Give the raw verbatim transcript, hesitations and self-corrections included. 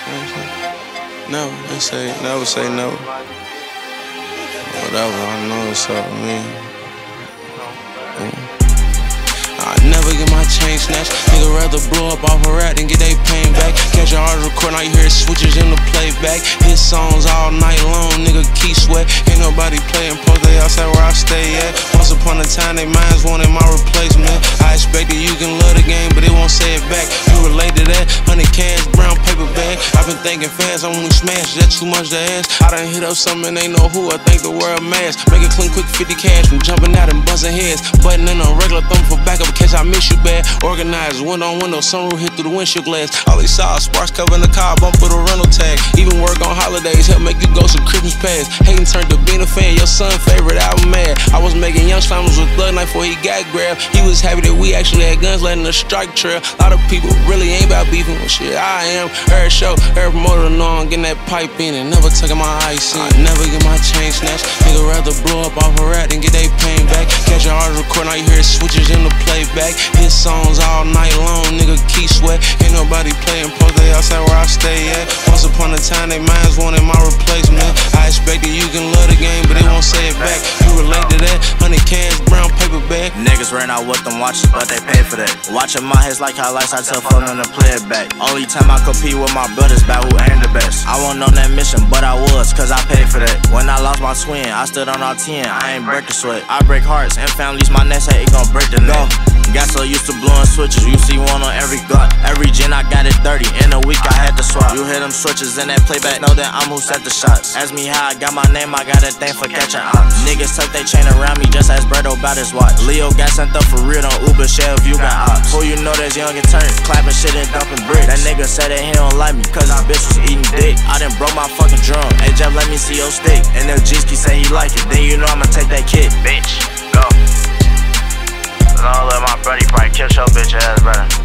Never, they say, never say never. Whatever, I know it's up to me. Yeah. I never get my chain snatched. Nigga rather blow up off a rat than get they pain back. Catch a hard record, now you hear switches in the playback. Hit songs all night long, nigga keep sweat. Ain't nobody playing post, they outside where I stay at. Once upon a time, they minds wanted my replacement. I expected you can love the game, but it won't say it back. You relate to that? Hundred cash, brown paper bag. I've been thinking fast, I wanna smash, that's too much to ask. I done hit up something, they know who, I think the world mass. Make it clean quick, fifty cash from jumping out and buzzing heads. Button in a regular thumb for backup. Catch I miss you bad. Organized, window on window, sunroof hit through the windshield glass. All they saw sparks covering the car, bump with a rental tag. Even work on holidays, help make you go some Christmas past. Hating turned to being a fan, your son favorite album mad. I was making young slammers with Thug Knife before he got grabbed. He was happy that we actually had guns letting the strike trail. A lot of people really ain't about beefing with shit. I am. Every show, every promoter know I'm getting that pipe in and never taking my ice in. I never get my chain snatched. Nigga rather blow up off a rat than get they pain back. Catch a hard record, now you hear switches in the playback. Hit songs all night long, nigga keep sweat. Ain't nobody playing post, they outside where I stay at. Once upon a time, they minds wanted my replacement. I expected you can love the game, but they won't say it back. You relate to that? Hundred cash, brown paper bag. Niggas ran out with them watches, but they paid for that. Watching my hits like highlights, I tell phone to play it back. Only time I compete with my brothers, about who ain't the best. I wasn't on that mission, but I was, cause I paid for that. When I lost my twin, I stood on our ten, I ain't breaking sweat. I break hearts and families, my neck say it gon' break the neck. Got so used to blowing switches, you see one on every Glock. Every gen I got it thirty, in a week I had to swap. You hear them switches in that playback, know that I'm who set the shots. Ask me how I got my name, I got a thing for catching ops. Niggas tuck they chain around me, just ask Bredo about his watch. Leo got sent up for real on Uber, share if you got ops. Who you know that's young and turned, clapping shit and dumping bricks. That nigga said that he don't like me, cause his bitch was eating dick. I done broke my fucking drum, hey Jeff let me see your stick. And if G-Ski say he like it, then you know I'ma take that kid. Bitch, go. Don't let my brother, he probably kill your bitch ass, brother.